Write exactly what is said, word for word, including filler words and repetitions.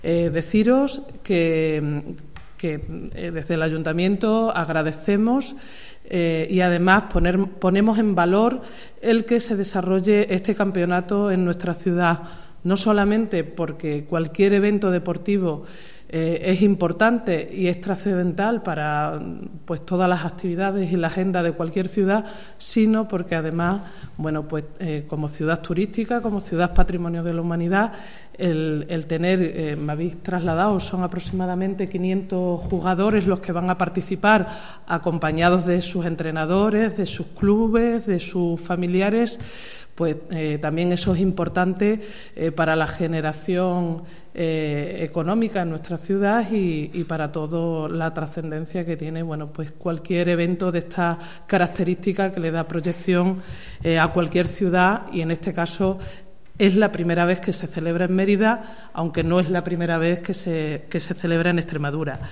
Eh, deciros que, que eh, desde el Ayuntamiento agradecemos eh, y además poner, ponemos en valor el que se desarrolle este campeonato en nuestra ciudad, no solamente porque cualquier evento deportivo eh, es importante y es trascendental para pues todas las actividades y la agenda de cualquier ciudad, sino porque además, bueno, pues eh, como ciudad turística, como ciudad patrimonio de la humanidad, el, el tener, eh, me habéis trasladado, son aproximadamente quinientos jugadores los que van a participar, acompañados de sus entrenadores, de sus clubes, de sus familiares. Pues eh, también eso es importante eh, para la generación eh, económica en nuestra ciudad y, y para toda la trascendencia que tiene, bueno, pues cualquier evento de esta característica que le da proyección eh, a cualquier ciudad, y en este caso es la primera vez que se celebra en Mérida, aunque no es la primera vez que se, que se celebra en Extremadura.